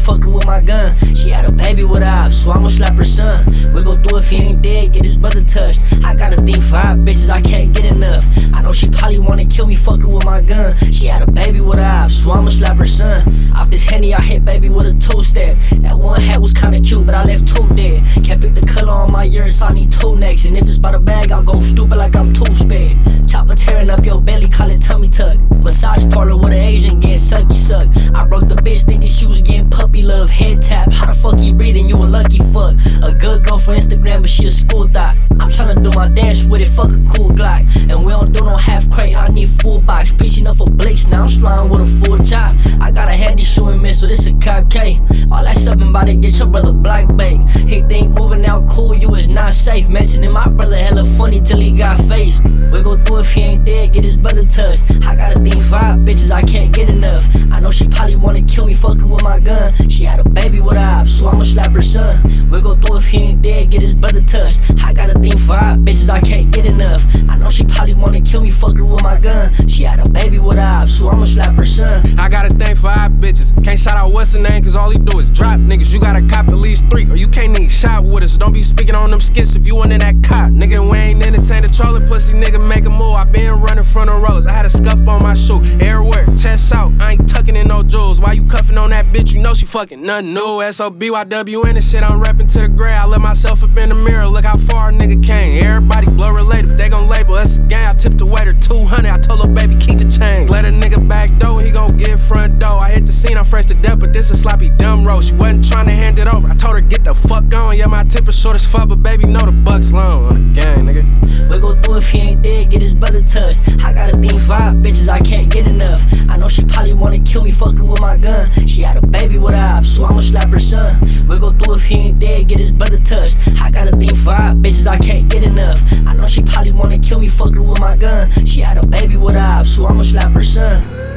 fuck her with my gun. She had a baby with ops, so I'ma slap her son. We go through if he ain't dead, get his brother touched. I got a thing for hot bitches, I can't get enough. I know she probably wanna kill me, fuck her with my gun. She had a baby with ops, so I'ma slap her son. Off this Henny, I hit baby with a two-step. That one hat was kinda cute, but I left two dead. Can't pick the color on my urine, so I need two next. And if it's by the bag, I'll go stupid like I'm too sped. Chopper tearing up your belly, call it tummy tuck. Massage parlor with an Asian getting sucky suck. I broke the bitch thinking she was getting puppy love. Head tap, how the fuck you breathing? You a lucky fuck. A good girl for Instagram, but she a school thought. I'm tryna do my dance with it, fuck a cool Glock. And we don't do no half crate, I need full box. Bitch enough for Blakes, now I'm sliding with a full chop. I got a handy shoe and miss, so this a cop K. All that shoving about it, get your brother black bait. He think moving out cool, you is not safe. Mentioning my brother hella funny till he got faced. We go through if he ain't dead, get his brother touched. I got a thing for hot bitches, I can't get enough. I know she probably wanna kill me, fuck her with my gun. She had a baby with ops, so I'ma slap her son. We go through if he ain't dead, get his brother touched. I got a thing for hot bitches, I can't get enough. I know she probably wanna kill me, fuck her with my gun. She had a baby with ops, so I'ma slap her son. I got a thing for hot bitches. Can't shout out what's the name, cause all he do is drop niggas. You gotta cop at least 3, or you can't even shot with us. Don't be speaking on them skits if you want in that cop. Nigga, we ain't entertained trolling pussy, nigga, make a move. I been running from the rollers. I had a scuff on my shoe. Everywhere, chest out. I ain't tucking in no jewels. Why you cuffing on that bitch? You know she fucking nothing new. SOBYWN and shit, I'm rapping to the grave. I let myself up in the mirror. Look how far a nigga came. Everybody blow related, but they gon' label us a gang. I tipped the waiter 200. I told her baby keep the change. Let a nigga back door, he gon' get front door. I hit the scene, I'm fresh to death, but this a sloppy dumb roll. She wasn't trying to hand it over. I told her get the fuck on. Yeah, my temper short as fuck, but baby know the buck's long on the gang, nigga. We go through if he ain't dead, get his brother touched. I got a thing for hot bitches, I can't get enough. I know she probably wanna kill me, fuck her with my gun. She had a baby with ops, so I'ma slap her son. We go through if he ain't dead, get his brother touched. I got a thing for hot bitches, I can't get enough. I know she probably wanna kill me, fuck her with my gun. She had a baby with ops, so I'ma slap her son.